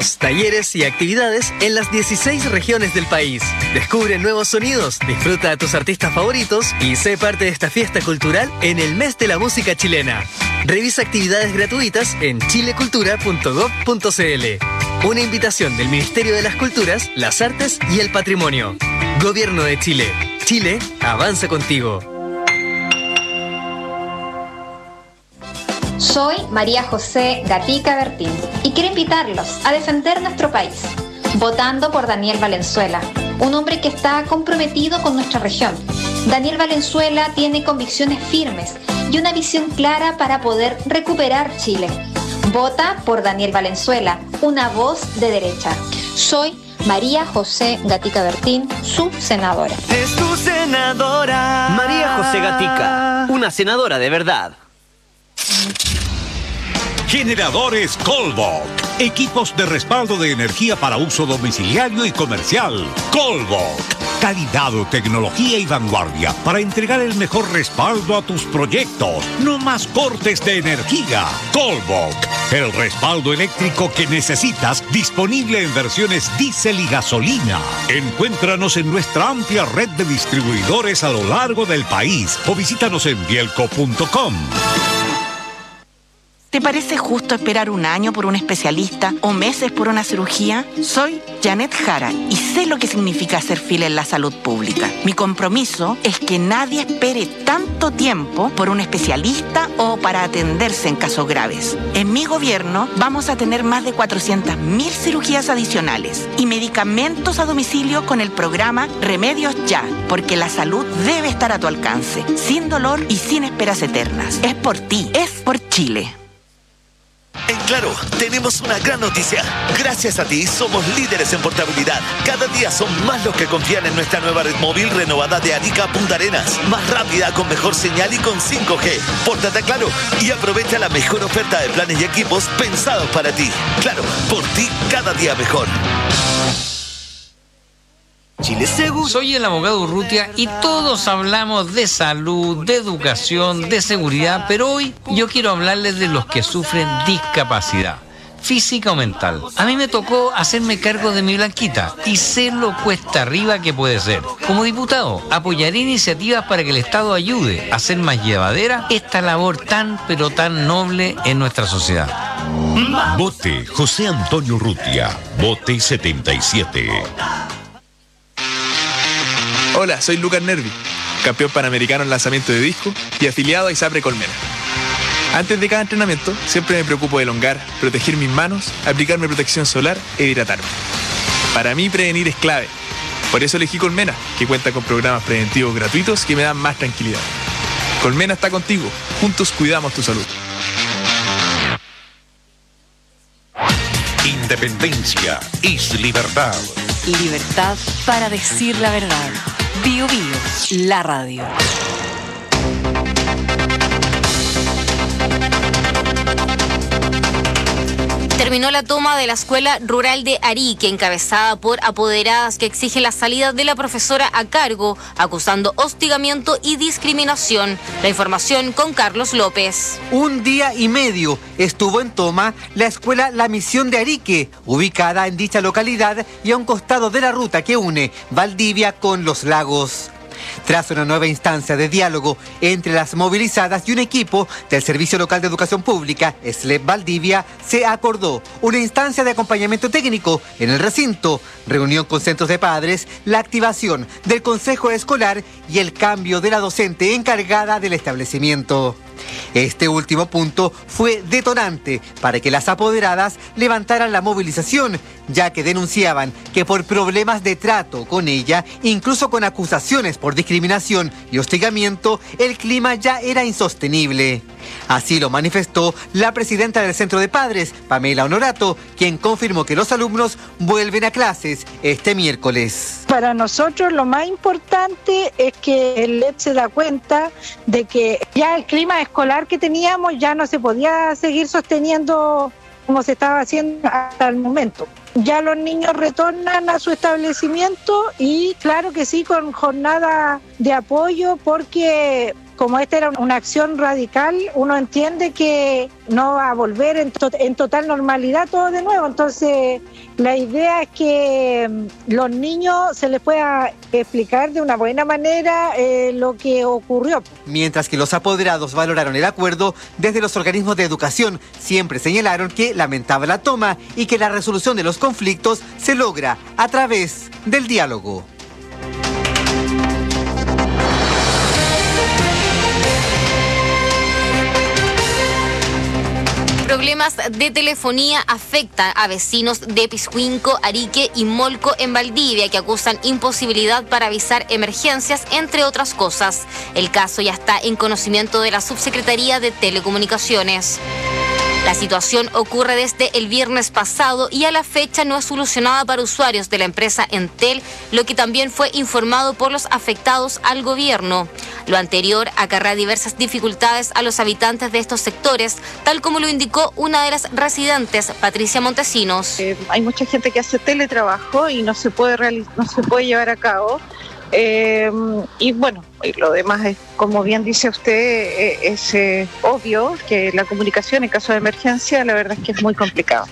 cursos, talleres y actividades en las 16 regiones del país. Descubre nuevos sonidos, disfruta a tus artistas favoritos y sé parte de esta fiesta cultural en el mes de la música chilena. Revisa actividades gratuitas en chilecultura.gov.cl. Una invitación del Ministerio de las Culturas, las Artes y el Patrimonio. Gobierno de Chile. Chile avanza contigo. Soy María José Gatica Bertín y quiero invitarlos a defender nuestro país, votando por Daniel Valenzuela, un hombre que está comprometido con nuestra región. Daniel Valenzuela tiene convicciones firmes y una visión clara para poder recuperar Chile. Vota por Daniel Valenzuela, una voz de derecha. Soy María José Gatica Bertín, su senadora. Es tu senadora. María José Gatica, una senadora de verdad. Generadores Colbok. Equipos de respaldo de energía para uso domiciliario y comercial. Colbok. Calidad, tecnología y vanguardia para entregar el mejor respaldo a tus proyectos. No más cortes de energía. Colbok. El respaldo eléctrico que necesitas, disponible en versiones diésel y gasolina. Encuéntranos en nuestra amplia red de distribuidores a lo largo del país o visítanos en bielco.com. ¿Te parece justo esperar un año por un especialista o meses por una cirugía? Soy Janet Jara y sé lo que significa hacer fila en la salud pública. Mi compromiso es que nadie espere tanto tiempo por un especialista o para atenderse en casos graves. En mi gobierno vamos a tener más de 400.000 cirugías adicionales y medicamentos a domicilio con el programa Remedios Ya, porque la salud debe estar a tu alcance, sin dolor y sin esperas eternas. Es por ti, es por Chile. En Claro, tenemos una gran noticia. Gracias a ti, somos líderes en portabilidad. Cada día son más los que confían en nuestra nueva red móvil renovada de Arica a Punta Arenas. Más rápida, con mejor señal y con 5G. Pórtate a Claro y aprovecha la mejor oferta de planes y equipos pensados para ti. Claro, por ti, cada día mejor. Chile Seguro. Soy el abogado Urrutia y todos hablamos de salud, de educación, de seguridad, pero hoy yo quiero hablarles de los que sufren discapacidad, física o mental. A mí me tocó hacerme cargo de mi Blanquita y sé lo cuesta arriba que puede ser. Como diputado, apoyaré iniciativas para que el Estado ayude a hacer más llevadera esta labor tan, pero tan noble en nuestra sociedad. Vote José Antonio Urrutia. Vote 77. Hola, soy Lucas Nervi, campeón panamericano en lanzamiento de disco y afiliado a ISAPRE Colmena. Antes de cada entrenamiento, siempre me preocupo de elongar, proteger mis manos, aplicarme protección solar e hidratarme. Para mí, prevenir es clave. Por eso elegí Colmena, que cuenta con programas preventivos gratuitos que me dan más tranquilidad. Colmena está contigo. Juntos cuidamos tu salud. Independencia es libertad. Libertad para decir la verdad. Bio Bio, la radio. Terminó la toma de la escuela rural de Arique, encabezada por apoderadas que exigen la salida de la profesora a cargo, acusando hostigamiento y discriminación. La información con Carlos López. Un día y medio estuvo en toma la escuela La Misión de Arique, ubicada en dicha localidad y a un costado de la ruta que une Valdivia con Los Lagos. Tras una nueva instancia de diálogo entre las movilizadas y un equipo del Servicio Local de Educación Pública, SLEP Valdivia, se acordó una instancia de acompañamiento técnico en el recinto, reunión con centros de padres, la activación del consejo escolar y el cambio de la docente encargada del establecimiento. Este último punto fue detonante para que las apoderadas levantaran la movilización, ya que denunciaban que por problemas de trato con ella, incluso con acusaciones por discriminación y hostigamiento, el clima ya era insostenible. Así lo manifestó la presidenta del Centro de Padres, Pamela Honorato, quien confirmó que los alumnos vuelven a clases este miércoles. Para nosotros lo más importante es que el LEP se da cuenta de que ya el clima escolar que teníamos ya no se podía seguir sosteniendo como se estaba haciendo hasta el momento. Ya los niños retornan a su establecimiento y claro que sí, con jornada de apoyo, porque como esta era una acción radical, uno entiende que no va a volver en total normalidad todo de nuevo. Entonces, la idea es que los niños se les pueda explicar de una buena manera lo que ocurrió. Mientras que los apoderados valoraron el acuerdo, desde los organismos de educación siempre señalaron que lamentaba la toma y que la resolución de los conflictos se logra a través del diálogo. Problemas de telefonía afectan a vecinos de Piscuinco, Arique y Molco en Valdivia, que acusan imposibilidad para avisar emergencias, entre otras cosas. El caso ya está en conocimiento de la Subsecretaría de Telecomunicaciones. La situación ocurre desde el viernes pasado y a la fecha no es solucionada para usuarios de la empresa Entel, lo que también fue informado por los afectados al gobierno. Lo anterior acarrea diversas dificultades a los habitantes de estos sectores, tal como lo indicó una de las residentes, Patricia Montesinos. Hay mucha gente que hace teletrabajo y no se puede llevar a cabo. Y bueno, lo demás es, como bien dice usted, es obvio que la comunicación en caso de emergencia, la verdad es que es muy complicado.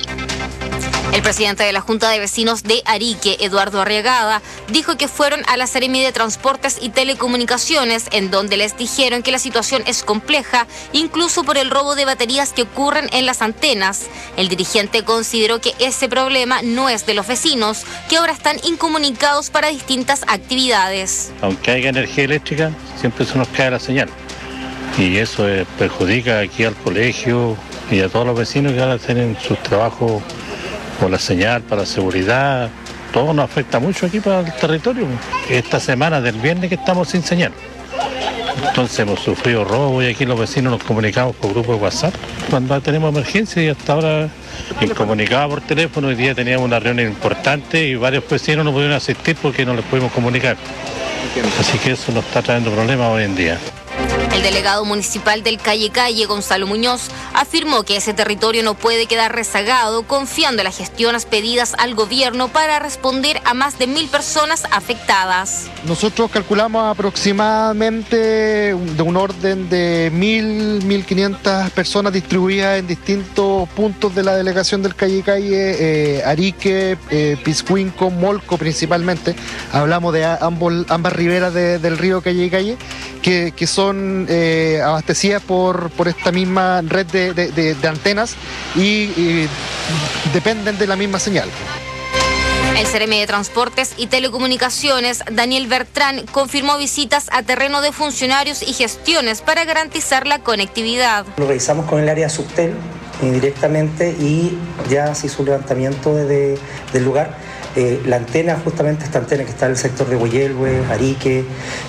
El presidente de la Junta de Vecinos de Arique, Eduardo Arriagada, dijo que fueron a la Seremi de Transportes y Telecomunicaciones, en donde les dijeron que la situación es compleja, incluso por el robo de baterías que ocurren en las antenas. El dirigente consideró que ese problema no es de los vecinos, que ahora están incomunicados para distintas actividades. Aunque haya energía eléctrica, siempre se nos cae la señal. Y eso perjudica aquí al colegio y a todos los vecinos que ahora tienen sus trabajos por la señal, para la seguridad. Todo nos afecta mucho aquí para el territorio. Esta semana del viernes que estamos sin señal. Entonces hemos sufrido robo y aquí los vecinos nos comunicamos por grupo de WhatsApp cuando tenemos emergencia, y hasta ahora incomunicados por teléfono. Hoy día teníamos una reunión importante y varios vecinos no pudieron asistir porque no les pudimos comunicar. Así que eso nos está trayendo problemas hoy en día. El delegado municipal del Calle, Gonzalo Muñoz, afirmó que ese territorio no puede quedar rezagado, confiando en las gestiones pedidas al gobierno para responder a más de 1.000 personas afectadas. Nosotros calculamos aproximadamente de un orden de 1.500 personas distribuidas en distintos puntos de la delegación del Calle, Arique, Piscuinco, Molco principalmente. Hablamos de ambas riberas del río Calle, que son abastecidas por esta misma red de antenas y dependen de la misma señal. El Seremi de Transportes y Telecomunicaciones, Daniel Bertrán, confirmó visitas a terreno de funcionarios y gestiones para garantizar la conectividad. Lo revisamos con el área Subtel directamente y ya se hizo un levantamiento del lugar. La antena, justamente esta antena que está en el sector de Hueyelhue, Arique,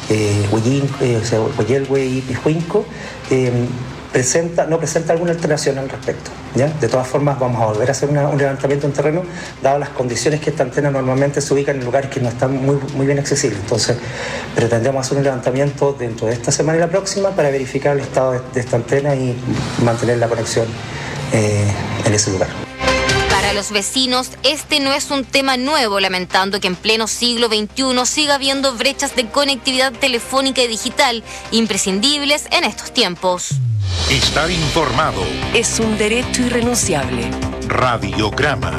Hueyelhue y Piscuinco, no presenta alguna alteración al respecto, ¿ya? De todas formas, vamos a volver a hacer un levantamiento en terreno, dadas las condiciones que esta antena normalmente se ubica en lugares que no están muy bien accesibles. Entonces, pretendemos hacer un levantamiento dentro de esta semana y la próxima para verificar el estado de esta antena y mantener la conexión en ese lugar. Para los vecinos, este no es un tema nuevo, lamentando que en pleno siglo XXI siga habiendo brechas de conectividad telefónica y digital imprescindibles en estos tiempos. Estar informado es un derecho irrenunciable. Radiograma.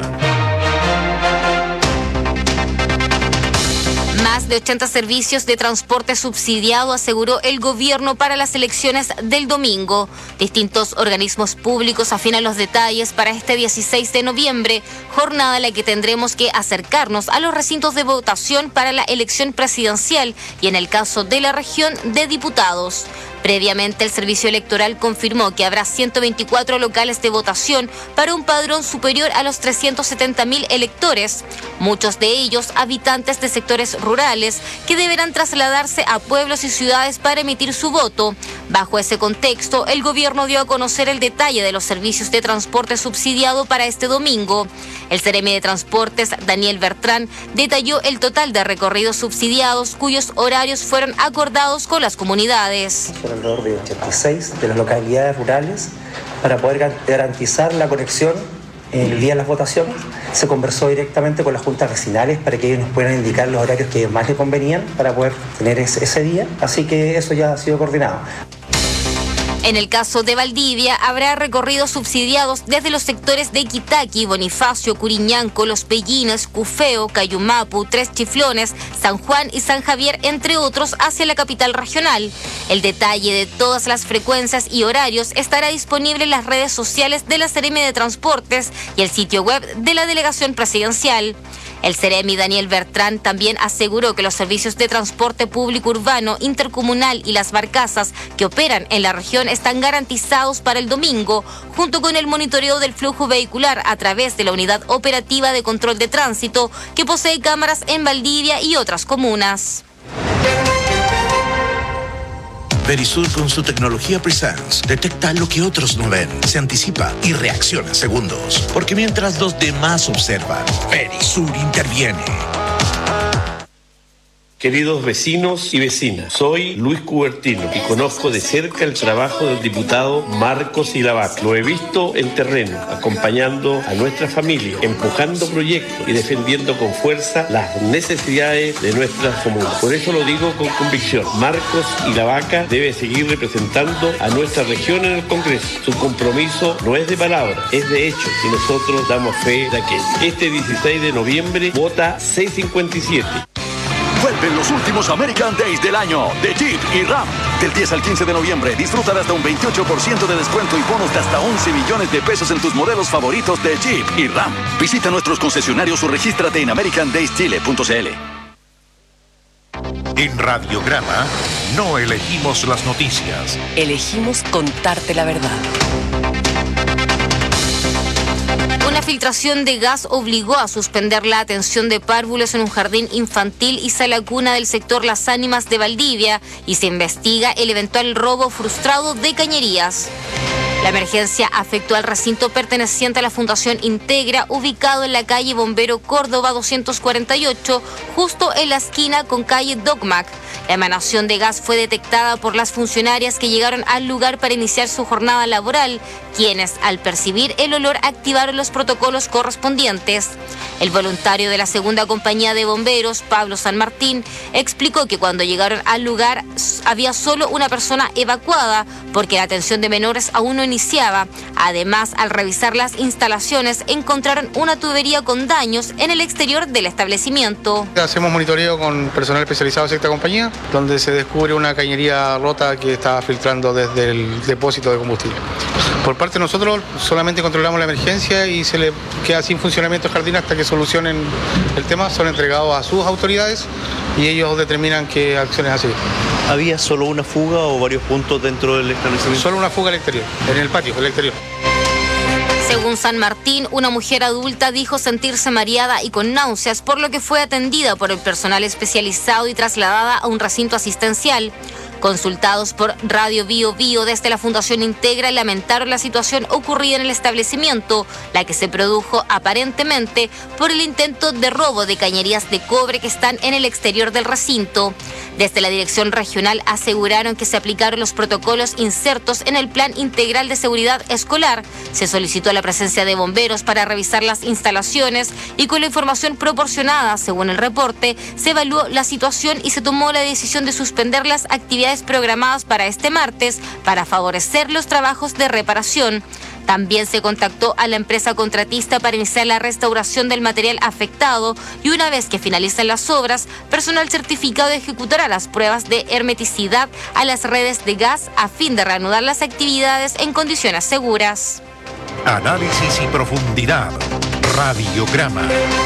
Más de 80 servicios de transporte subsidiado aseguró el gobierno para las elecciones del domingo. Distintos organismos públicos afinan los detalles para este 16 de noviembre, jornada en la que tendremos que acercarnos a los recintos de votación para la elección presidencial y, en el caso de la región, de diputados. Previamente, el Servicio Electoral confirmó que habrá 124 locales de votación para un padrón superior a los 370.000 electores, muchos de ellos habitantes de sectores rurales que deberán trasladarse a pueblos y ciudades para emitir su voto. Bajo ese contexto, el gobierno dio a conocer el detalle de los servicios de transporte subsidiado para este domingo. El Seremi de Transportes, Daniel Bertrán, detalló el total de recorridos subsidiados cuyos horarios fueron acordados con las comunidades. Alrededor de 86 de las localidades rurales para poder garantizar la conexión el día de las votaciones. Se conversó directamente con las juntas vecinales para que ellos nos puedan indicar los horarios que más les convenían para poder tener ese día, así que eso ya ha sido coordinado. En el caso de Valdivia, habrá recorridos subsidiados desde los sectores de Quitaqui, Bonifacio, Curiñanco, Los Pellines, Cufeo, Cayumapu, Tres Chiflones, San Juan y San Javier, entre otros, hacia la capital regional. El detalle de todas las frecuencias y horarios estará disponible en las redes sociales de la Seremi de Transportes y el sitio web de la Delegación Presidencial. El Seremi Daniel Bertrán también aseguró que los servicios de transporte público urbano, intercomunal y las barcazas que operan en la región están garantizados para el domingo, junto con el monitoreo del flujo vehicular a través de la Unidad Operativa de Control de Tránsito, que posee cámaras en Valdivia y otras comunas. Verisur, con su tecnología Presence, detecta lo que otros no ven, se anticipa y reacciona en segundos. Porque mientras los demás observan, Verisur interviene. Queridos vecinos y vecinas, soy Luis Cubertino y conozco de cerca el trabajo del diputado Marcos Ilavaca. Lo he visto en terreno, acompañando a nuestra familia, empujando proyectos y defendiendo con fuerza las necesidades de nuestras comunas. Por eso lo digo con convicción. Marcos Ilavaca debe seguir representando a nuestra región en el Congreso. Su compromiso no es de palabra, es de hecho, y nosotros damos fe de aquello. Este 16 de noviembre vota 657. Vuelven los últimos American Days del año de Jeep y Ram. Del 10 al 15 de noviembre disfruta de hasta un 28% de descuento y bonos de hasta 11 millones de pesos en tus modelos favoritos de Jeep y Ram. Visita nuestros concesionarios o regístrate en americandayschile.cl. En Radiograma no elegimos las noticias. Elegimos contarte la verdad. Una filtración de gas obligó a suspender la atención de párvulos en un jardín infantil y sala cuna del sector Las Ánimas de Valdivia y se investiga el eventual robo frustrado de cañerías. La emergencia afectó al recinto perteneciente a la Fundación Integra, ubicado en la calle Bombero Córdoba 248, justo en la esquina con calle Docmac. La emanación de gas fue detectada por las funcionarias que llegaron al lugar para iniciar su jornada laboral, quienes, al percibir el olor, activaron los protocolos correspondientes. El voluntario de la segunda compañía de bomberos, Pablo San Martín, explicó que cuando llegaron al lugar había solo una persona evacuada porque la atención de menores aún no iniciaba. Además, al revisar las instalaciones, encontraron una tubería con daños en el exterior del establecimiento. Hacemos monitoreo con personal especializado de esta compañía, donde se descubre una cañería rota que estaba filtrando desde el depósito de combustible. Por parte de nosotros solamente controlamos la emergencia y se le queda sin funcionamiento el jardín hasta que solucionen el tema. Son entregados a sus autoridades y ellos determinan qué acciones hacer. ¿Había solo una fuga o varios puntos dentro del establecimiento? Solo una fuga al exterior, en el patio, al exterior. Según San Martín, una mujer adulta dijo sentirse mareada y con náuseas, por lo que fue atendida por el personal especializado y trasladada a un recinto asistencial. Consultados por Radio Bio Bio desde la Fundación Integra, lamentaron la situación ocurrida en el establecimiento, la que se produjo aparentemente por el intento de robo de cañerías de cobre que están en el exterior del recinto. Desde la dirección regional aseguraron que se aplicaron los protocolos insertos en el Plan Integral de Seguridad Escolar. Se solicitó la presencia de bomberos para revisar las instalaciones y con la información proporcionada, según el reporte, se evaluó la situación y se tomó la decisión de suspender las actividades programadas para este martes para favorecer los trabajos de reparación. También se contactó a la empresa contratista para iniciar la restauración del material afectado y una vez que finalicen las obras, personal certificado ejecutará las pruebas de hermeticidad a las redes de gas a fin de reanudar las actividades en condiciones seguras. Análisis y profundidad. Radiograma.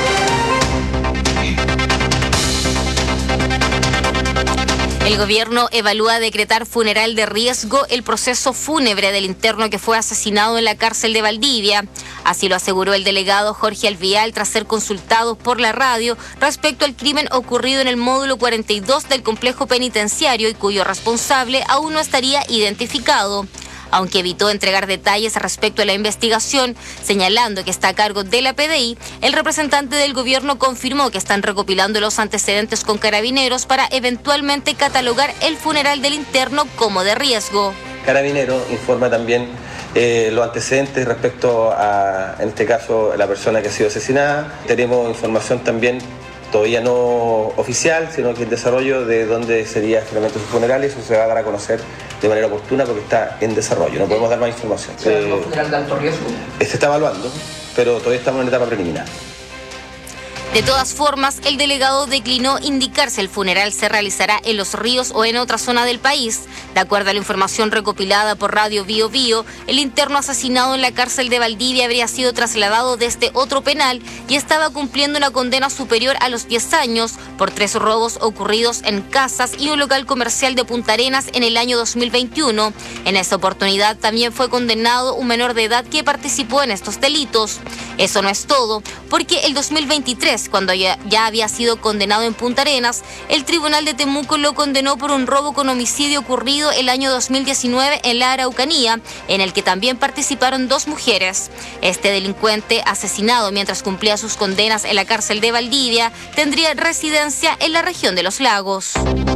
El gobierno evalúa decretar funeral de riesgo el proceso fúnebre del interno que fue asesinado en la cárcel de Valdivia. Así lo aseguró el delegado Jorge Alvial tras ser consultado por la radio respecto al crimen ocurrido en el módulo 42 del complejo penitenciario y cuyo responsable aún no estaría identificado. Aunque evitó entregar detalles respecto a la investigación, señalando que está a cargo de la PDI, el representante del gobierno confirmó que están recopilando los antecedentes con Carabineros para eventualmente catalogar el funeral del interno como de riesgo. Carabineros informa también los antecedentes respecto a, en este caso, la persona que ha sido asesinada. Tenemos información también todavía no oficial, sino que en desarrollo de dónde sería finalmente su funeral, y eso se va a dar a conocer de manera oportuna porque está en desarrollo, no podemos dar más información. ¿Un funeral de alto riesgo? Se está evaluando, pero todavía estamos en etapa preliminar. De todas formas, el delegado declinó indicar si el funeral se realizará en Los Ríos o en otra zona del país. De acuerdo a la información recopilada por Radio Bio Bio, el interno asesinado en la cárcel de Valdivia habría sido trasladado desde otro penal y estaba cumpliendo una condena superior a los 10 años por 3 robos ocurridos en casas y un local comercial de Punta Arenas en el año 2021. En esa oportunidad también fue condenado un menor de edad que participó en estos delitos. Eso no es todo, porque el 2023, cuando ya había sido condenado en Punta Arenas, el Tribunal de Temuco lo condenó por un robo con homicidio ocurrido el año 2019 en la Araucanía, en el que también participaron 2 mujeres. Este delincuente, asesinado mientras cumplía sus condenas en la cárcel de Valdivia, tendría residencia en la región de Los Lagos.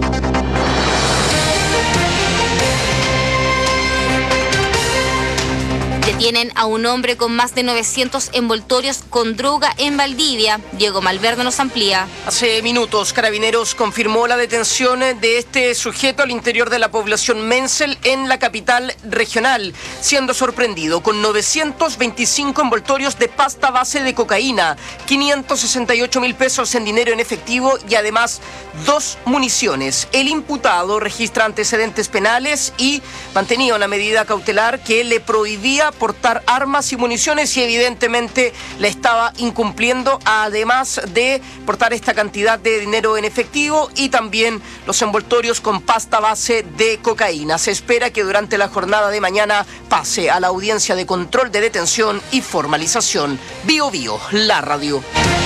Detienen a un hombre con más de 900 envoltorios con droga en Valdivia. Diego Malverde nos amplía. Hace minutos, Carabineros confirmó la detención de este sujeto al interior de la población Mensel en la capital regional, siendo sorprendido con 925 envoltorios de pasta base de cocaína, 568.000 pesos en dinero en efectivo y además 2 municiones. El imputado registra antecedentes penales y mantenía una medida cautelar que le prohibía portar armas y municiones y evidentemente la estaba incumpliendo, además de portar esta cantidad de dinero en efectivo y también los envoltorios con pasta base de cocaína. Se espera que durante la jornada de mañana pase a la audiencia de control de detención y formalización. Bio Bio, la radio.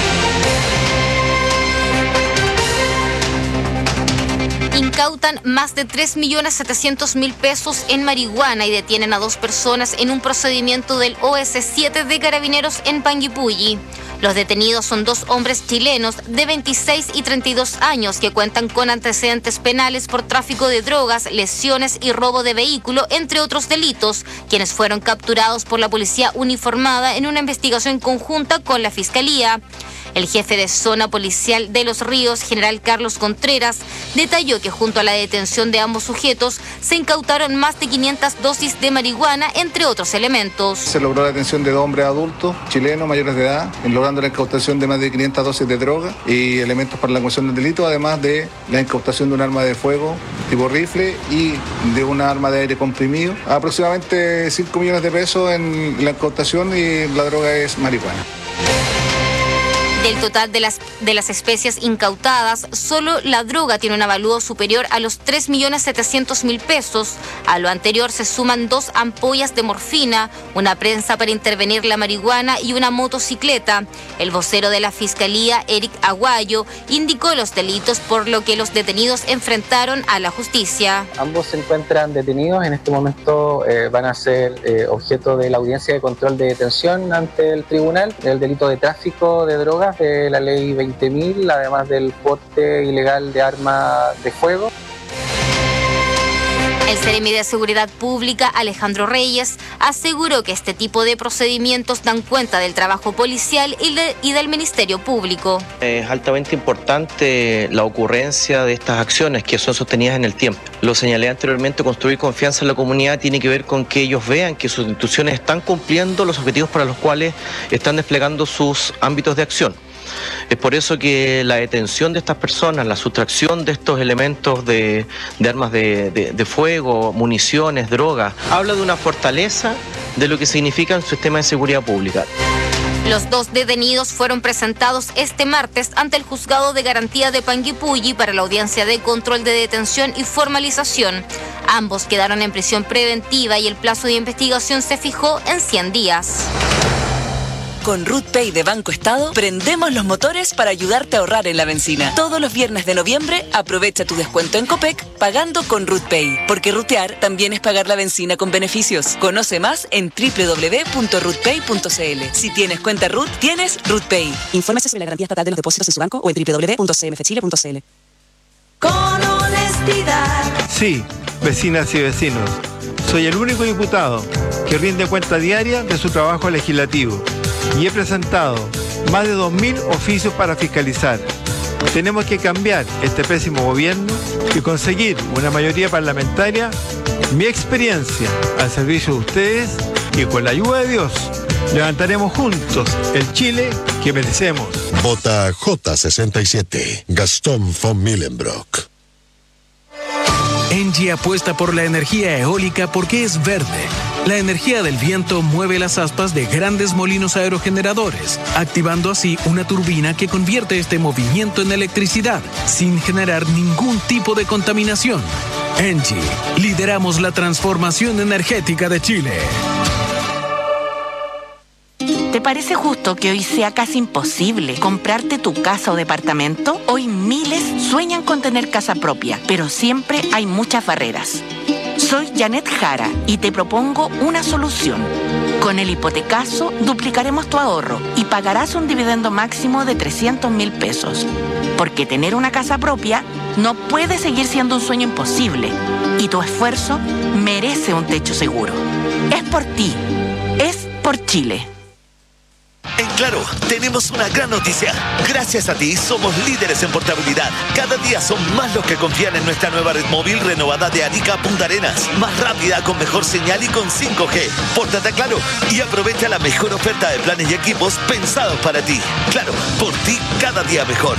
Incautan más de 3.700.000 pesos en marihuana y detienen a 2 personas en un procedimiento del OS7 de Carabineros en Panguipulli. Los detenidos son 2 hombres chilenos de 26 y 32 años que cuentan con antecedentes penales por tráfico de drogas, lesiones y robo de vehículo, entre otros delitos, quienes fueron capturados por la policía uniformada en una investigación conjunta con la Fiscalía. El jefe de zona policial de Los Ríos, general Carlos Contreras, detalló que junto a la detención de ambos sujetos se incautaron más de 500 dosis de marihuana, entre otros elementos. Se logró la detención de 2 hombres adultos, chilenos, mayores de edad, logrando la incautación de más de 500 dosis de droga y elementos para la comisión del delito, además de la incautación de un arma de fuego tipo rifle y de una arma de aire comprimido. Aproximadamente 5 millones de pesos en la incautación y la droga es marihuana. Del total de las especies incautadas, solo la droga tiene un avalúo superior a los 3.700.000 pesos. A lo anterior se suman 2 ampollas de morfina, una prensa para intervenir la marihuana y una motocicleta. El vocero de la Fiscalía, Eric Aguayo, indicó los delitos por lo que los detenidos enfrentaron a la justicia. Ambos se encuentran detenidos. En este momento van a ser objeto de la audiencia de control de detención ante el tribunal. El delito de tráfico de drogas de la ley 20.000, además del porte ilegal de arma de fuego. El Seremi de Seguridad Pública, Alejandro Reyes, aseguró que este tipo de procedimientos dan cuenta del trabajo policial y del Ministerio Público. Es altamente importante la ocurrencia de estas acciones que son sostenidas en el tiempo. Lo señalé anteriormente, construir confianza en la comunidad tiene que ver con que ellos vean que sus instituciones están cumpliendo los objetivos para los cuales están desplegando sus ámbitos de acción. Es por eso que la detención de estas personas, la sustracción de estos elementos de armas de fuego, municiones, drogas, habla de una fortaleza de lo que significa un sistema de seguridad pública. Los 2 detenidos fueron presentados este martes ante el Juzgado de Garantía de Panguipulli para la audiencia de control de detención y formalización. Ambos quedaron en prisión preventiva y el plazo de investigación se fijó en 100 días. Con RutPay de Banco Estado, prendemos los motores para ayudarte a ahorrar en la benzina. Todos los viernes de noviembre, aprovecha tu descuento en Copec pagando con RutPay. Porque rutear también es pagar la benzina con beneficios. Conoce más en www.rutpay.cl. Si tienes cuenta RUT, tienes RutPay. Infórmese sobre la garantía estatal de los depósitos en su banco o en www.cmfchile.cl. Con honestidad. Sí, vecinas y vecinos. Soy el único diputado que rinde cuenta diaria de su trabajo legislativo y he presentado más de 2.000 oficios para fiscalizar. Tenemos que cambiar este pésimo gobierno y conseguir una mayoría parlamentaria. Mi experiencia al servicio de ustedes y con la ayuda de Dios levantaremos juntos el Chile que merecemos. Vota J67, Gastón von Millenbrock. Engie apuesta por la energía eólica porque es verde. La energía del viento mueve las aspas de grandes molinos aerogeneradores, activando así una turbina que convierte este movimiento en electricidad, sin generar ningún tipo de contaminación. Engie, lideramos la transformación energética de Chile. ¿Te parece justo que hoy sea casi imposible comprarte tu casa o departamento? Hoy miles sueñan con tener casa propia, pero siempre hay muchas barreras. Soy Janet Jara y te propongo una solución. Con el hipotecazo duplicaremos tu ahorro y pagarás un dividendo máximo de 300.000 pesos. Porque tener una casa propia no puede seguir siendo un sueño imposible y tu esfuerzo merece un techo seguro. Es por ti, es por Chile. En Claro, tenemos una gran noticia. Gracias a ti somos líderes en portabilidad. Cada día son más los que confían en nuestra nueva red móvil renovada de Arica a Punta Arenas. Más rápida, con mejor señal y con 5G. Pórtate a Claro y aprovecha la mejor oferta de planes y equipos pensados para ti. Claro, por ti cada día mejor.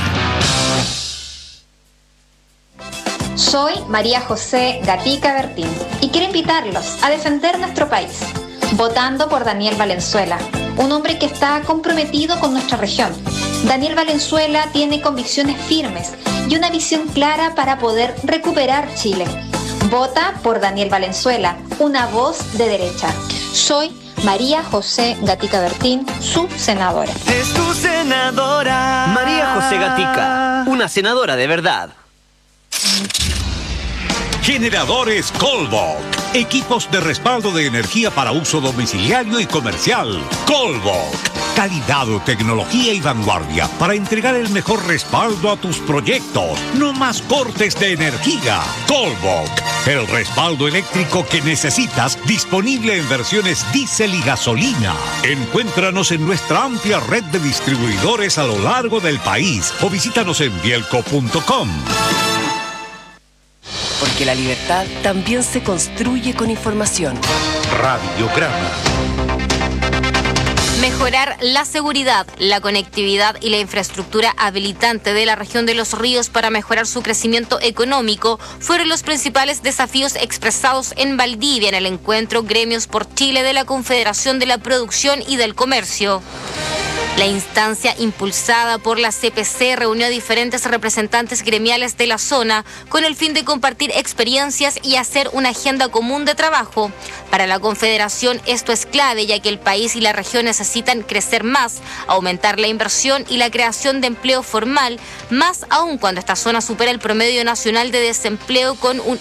Soy María José Gatica Bertín y quiero invitarlos a defender nuestro país, votando por Daniel Valenzuela, un hombre que está comprometido con nuestra región. Daniel Valenzuela tiene convicciones firmes y una visión clara para poder recuperar Chile. Vota por Daniel Valenzuela, una voz de derecha. Soy María José Gatica Bertín, su senadora. Es tu senadora. María José Gatica, una senadora de verdad. Generadores Colbok. Equipos de respaldo de energía para uso domiciliario y comercial. Colbok. Calidad, tecnología y vanguardia para entregar el mejor respaldo a tus proyectos. No más cortes de energía. Colbok. El respaldo eléctrico que necesitas, disponible en versiones diésel y gasolina. Encuéntranos en nuestra amplia red de distribuidores a lo largo del país o visítanos en bielco.com. Porque la libertad también se construye con información. Radiograma. Mejorar la seguridad, la conectividad y la infraestructura habilitante de la región de los ríos para mejorar su crecimiento económico fueron los principales desafíos expresados en Valdivia en el encuentro Gremios por Chile de la Confederación de la Producción y del Comercio. La instancia impulsada por la CPC reunió a diferentes representantes gremiales de la zona con el fin de compartir experiencias y hacer una agenda común de trabajo. Para la Confederación esto es clave, ya que el país y la región necesitan crecer más, aumentar la inversión y la creación de empleo formal, más aún cuando esta zona supera el promedio nacional de desempleo con un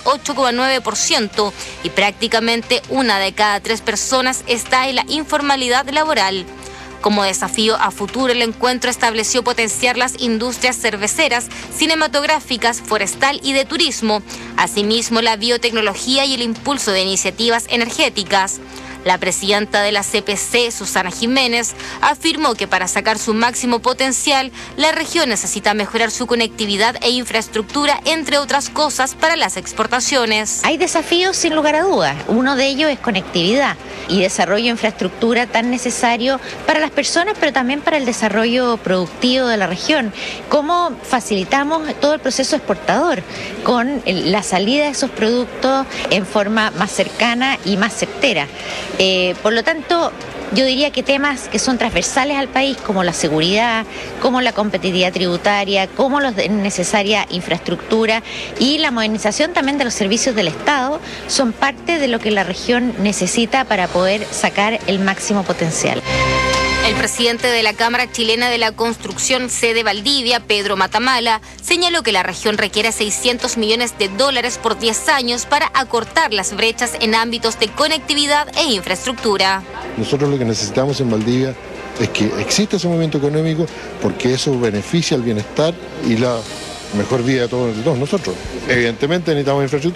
8,9% y prácticamente 1 de cada 3 personas está en la informalidad laboral. Como desafío a futuro, el encuentro estableció potenciar las industrias cerveceras, cinematográficas, forestal y de turismo, asimismo la biotecnología y el impulso de iniciativas energéticas. La presidenta de la CPC, Susana Jiménez, afirmó que para sacar su máximo potencial, la región necesita mejorar su conectividad e infraestructura, entre otras cosas, para las exportaciones. Hay desafíos sin lugar a dudas. Uno de ellos es conectividad y desarrollo de infraestructura tan necesario para las personas, pero también para el desarrollo productivo de la región. ¿Cómo facilitamos todo el proceso exportador con la salida de esos productos en forma más cercana y más certera? Por lo tanto, yo diría que temas que son transversales al país, como la seguridad, como la competitividad tributaria, como la necesaria infraestructura y la modernización también de los servicios del Estado, son parte de lo que la región necesita para poder sacar el máximo potencial. El presidente de la Cámara Chilena de la Construcción, sede Valdivia, Pedro Matamala, señaló que la región requiere $600 millones por 10 años para acortar las brechas en ámbitos de conectividad e infraestructura. Nosotros lo que necesitamos en Valdivia es que exista ese movimiento económico, porque eso beneficia el bienestar y la mejor vida de todos nosotros. Evidentemente necesitamos infraestructura.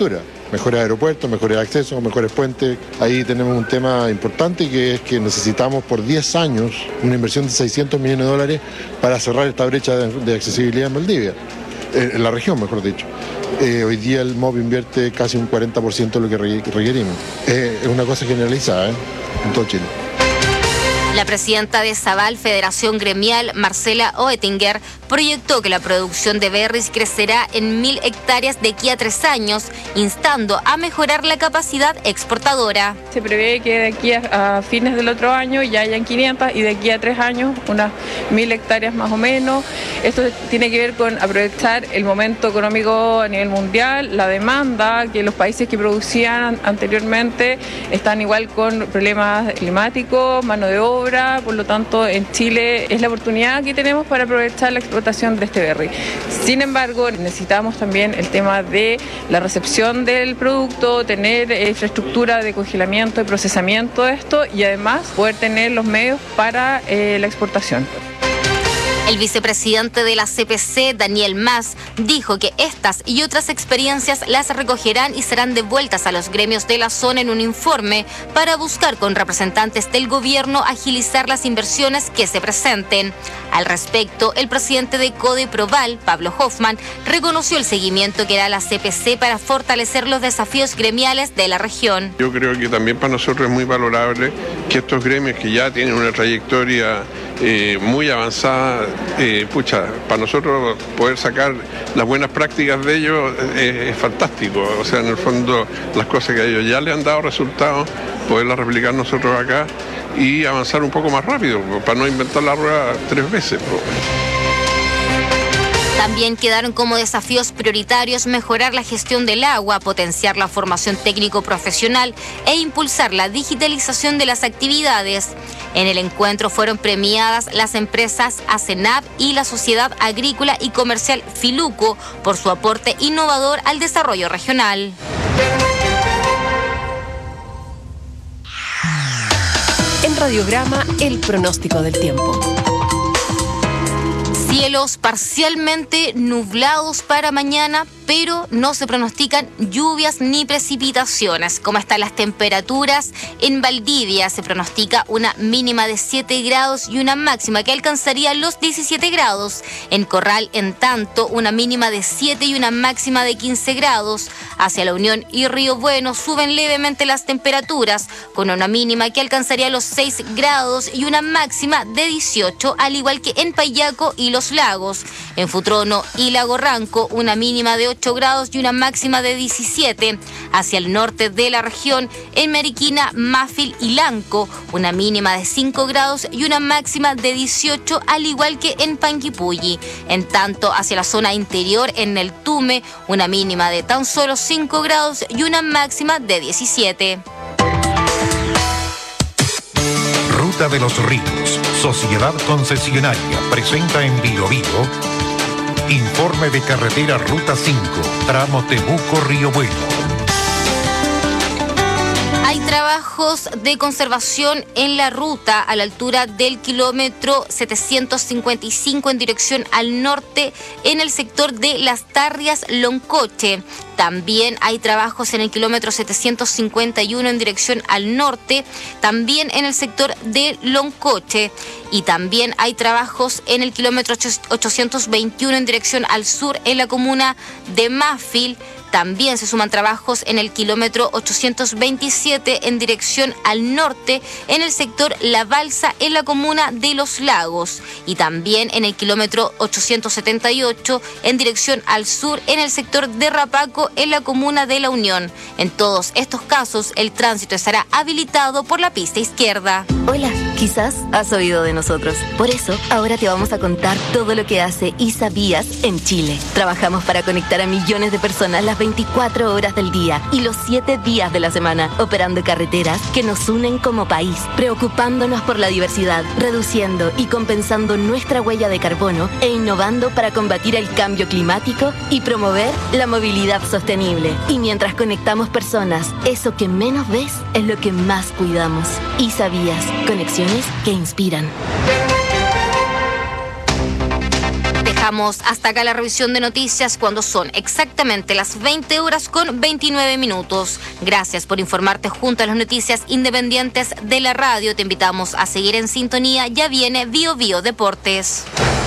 mejores aeropuertos, mejores accesos, mejores puentes. Ahí tenemos un tema importante, que es que necesitamos por 10 años una inversión de $600 millones para cerrar esta brecha de accesibilidad en Valdivia, en la región, mejor dicho. Hoy día el MOB invierte casi un 40% de lo que requerimos. Es una cosa generalizada, en todo Chile. La presidenta de Saval, Federación Gremial, Marcela Oettinger, proyectó que la producción de berries crecerá en 1.000 hectáreas de aquí a 3 años, instando a mejorar la capacidad exportadora. Se prevé que de aquí a fines del otro año ya hayan 500 y de aquí a 3 años unas 1.000 hectáreas más o menos. Esto tiene que ver con aprovechar el momento económico a nivel mundial, la demanda, que los países que producían anteriormente están igual con problemas climáticos, mano de obra. Por lo tanto, en Chile es la oportunidad que tenemos para aprovechar la explotación de este berry. Sin embargo, necesitamos también el tema de la recepción del producto, tener infraestructura de congelamiento y procesamiento de esto y además poder tener los medios para la exportación. El vicepresidente de la CPC, Daniel Mas, dijo que estas y otras experiencias las recogerán y serán devueltas a los gremios de la zona en un informe para buscar con representantes del gobierno agilizar las inversiones que se presenten. Al respecto, el presidente de Codeproval, Pablo Hoffman, reconoció el seguimiento que da la CPC para fortalecer los desafíos gremiales de la región. Yo creo que también para nosotros es muy valorable que estos gremios que ya tienen una trayectoria muy avanzada, para nosotros poder sacar las buenas prácticas de ellos es fantástico. O sea, en el fondo, las cosas que a ellos ya le han dado resultados, poderlas replicar nosotros acá y avanzar un poco más rápido, para no inventar la rueda 3 veces. También quedaron como desafíos prioritarios mejorar la gestión del agua, potenciar la formación técnico-profesional e impulsar la digitalización de las actividades. En el encuentro fueron premiadas las empresas ACENAP y la Sociedad Agrícola y Comercial Filuco por su aporte innovador al desarrollo regional. En Radiograma, el pronóstico del tiempo. Cielos parcialmente nublados para mañana, pero no se pronostican lluvias ni precipitaciones. ¿Cómo están las temperaturas? En Valdivia se pronostica una mínima de 7 grados y una máxima que alcanzaría los 17 grados. En Corral, en tanto, una mínima de 7 y una máxima de 15 grados. Hacia La Unión y Río Bueno suben levemente las temperaturas, con una mínima que alcanzaría los 6 grados y una máxima de 18, al igual que en Payaco y Los Lagos. En Futrono y Lago Ranco, una mínima de 8 grados y una máxima de 17. Hacia el norte de la región, en Mariquina, Mafil y Lanco, una mínima de 5 grados y una máxima de 18, al igual que en Panguipulli. En tanto, hacia la zona interior, en el Tume, una mínima de tan solo 5 grados y una máxima de 17. Ruta de los Ríos, Sociedad Concesionaria, presenta en Biobío informe de carretera Ruta 5, tramo Temuco-Río Bueno. Hay trabajos de conservación en la ruta a la altura del kilómetro 755 en dirección al norte en el sector de Las Tarrias-Loncoche. También hay trabajos en el kilómetro 751 en dirección al norte, también en el sector de Loncoche. Y también hay trabajos en el kilómetro 821 en dirección al sur en la comuna de Mafil. También se suman trabajos en el kilómetro 827 en dirección al norte en el sector La Balsa en la comuna de Los Lagos. Y también en el kilómetro 878 en dirección al sur en el sector de Rapaco en la comuna de La Unión. En todos estos casos, el tránsito estará habilitado por la pista izquierda. Hola, quizás has oído de nosotros. Por eso, ahora te vamos a contar todo lo que hace ISABías en Chile. Trabajamos para conectar a millones de personas las 24 horas del día y los 7 días de la semana, operando carreteras que nos unen como país, preocupándonos por la diversidad, reduciendo y compensando nuestra huella de carbono e innovando para combatir el cambio climático y promover la movilidad sostenible. Y mientras conectamos personas, eso que menos ves es lo que más cuidamos. Conexiones que inspiran. Dejamos hasta acá la revisión de noticias cuando son exactamente las 20 horas con 29 minutos. Gracias por informarte junto a las noticias independientes de la radio. Te invitamos a seguir en sintonía. Ya viene Bio Bio Deportes.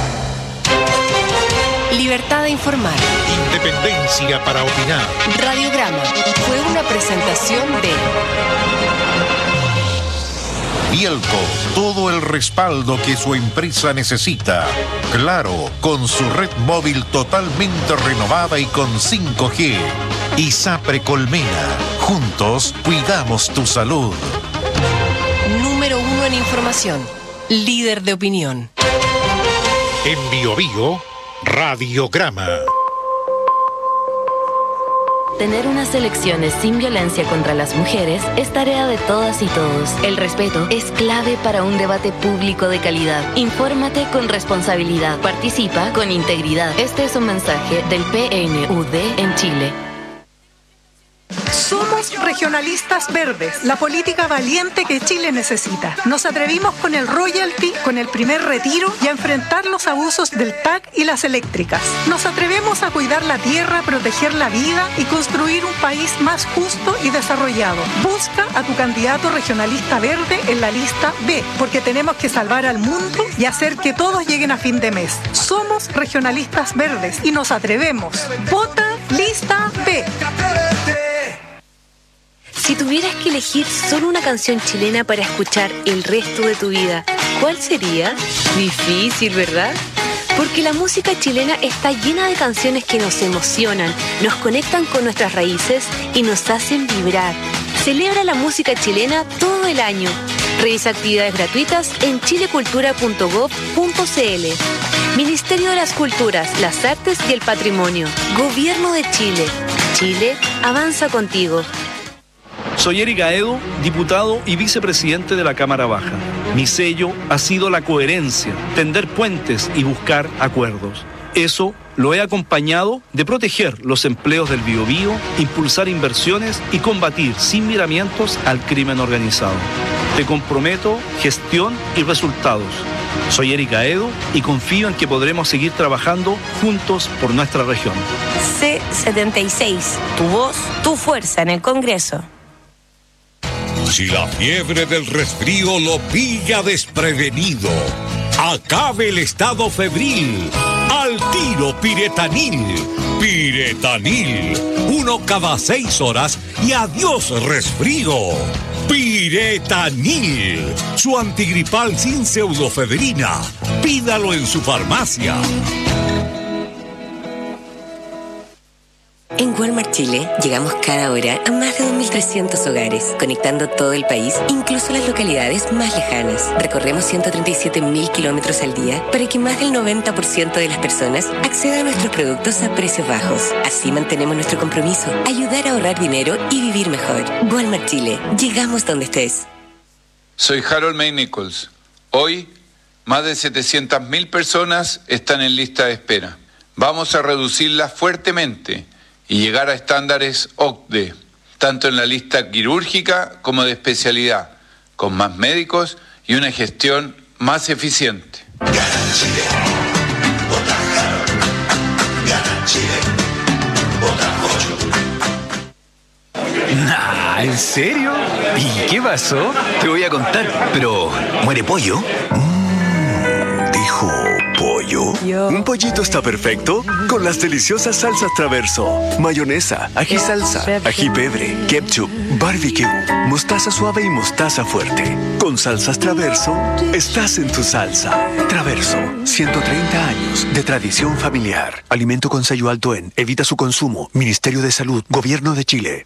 Libertad de informar. Independencia para opinar. Radiograma fue una presentación de Bielco, todo el respaldo que su empresa necesita. Claro, con su red móvil totalmente renovada y con 5G. ISAPRE Colmena, juntos cuidamos tu salud. Número 1 en información, líder de opinión. En Bio Bio, Radiograma. Tener unas elecciones sin violencia contra las mujeres es tarea de todas y todos. El respeto es clave para un debate público de calidad. Infórmate con responsabilidad. Participa con integridad. Este es un mensaje del PNUD en Chile. Somos regionalistas verdes, la política valiente que Chile necesita. Nos atrevimos con el royalty, con el primer retiro y a enfrentar los abusos del TAC y las eléctricas. Nos atrevemos a cuidar la tierra, proteger la vida y construir un país más justo y desarrollado. Busca a tu candidato regionalista verde en la lista B, porque tenemos que salvar al mundo y hacer que todos lleguen a fin de mes. Somos regionalistas verdes y nos atrevemos. Vota lista B. Si tuvieras que elegir solo una canción chilena para escuchar el resto de tu vida, ¿cuál sería? Difícil, ¿verdad? Porque la música chilena está llena de canciones que nos emocionan, nos conectan con nuestras raíces y nos hacen vibrar. Celebra la música chilena todo el año. Revisa actividades gratuitas en chilecultura.gov.cl. Ministerio de las Culturas, las Artes y el Patrimonio. Gobierno de Chile. Chile avanza contigo. Soy Eric Aedo, diputado y vicepresidente de la Cámara Baja. Mi sello ha sido la coherencia, tender puentes y buscar acuerdos. Eso lo he acompañado de proteger los empleos del Biobío, impulsar inversiones y combatir sin miramientos al crimen organizado. Te comprometo gestión y resultados. Soy Eric Aedo y confío en que podremos seguir trabajando juntos por nuestra región. C76, tu voz, tu fuerza en el Congreso. Si la fiebre del resfrío lo pilla desprevenido, acabe el estado febril. Al tiro Piretanil. Piretanil. 1 cada 6 horas y adiós resfrío. Piretanil. Su antigripal sin pseudofedrina. Pídalo en su farmacia. En Walmart Chile llegamos cada hora a más de 2.300 hogares, conectando todo el país, incluso las localidades más lejanas. Recorremos 137.000 kilómetros al día para que más del 90% de las personas accedan a nuestros productos a precios bajos. Así mantenemos nuestro compromiso, ayudar a ahorrar dinero y vivir mejor. Walmart Chile, llegamos donde estés. Soy Harold May Nichols. Hoy, más de 700.000 personas están en lista de espera. Vamos a reducirlas fuertemente y llegar a estándares OCDE, tanto en la lista quirúrgica como de especialidad, con más médicos y una gestión más eficiente. Gana Chile, vota Harold. Gana Chile, vota Jocho. Nah, ¿en serio? ¿Y qué pasó? Te voy a contar, pero ¿muere pollo? Dijo pollo. Un pollito está perfecto con las deliciosas salsas Traverso. Mayonesa, ají salsa, ají pebre, ketchup, barbecue, mostaza suave y mostaza fuerte. Con salsas Traverso, estás en tu salsa. Traverso, 130 años de tradición familiar. Alimento con sello alto en Evita su consumo. Ministerio de Salud, Gobierno de Chile.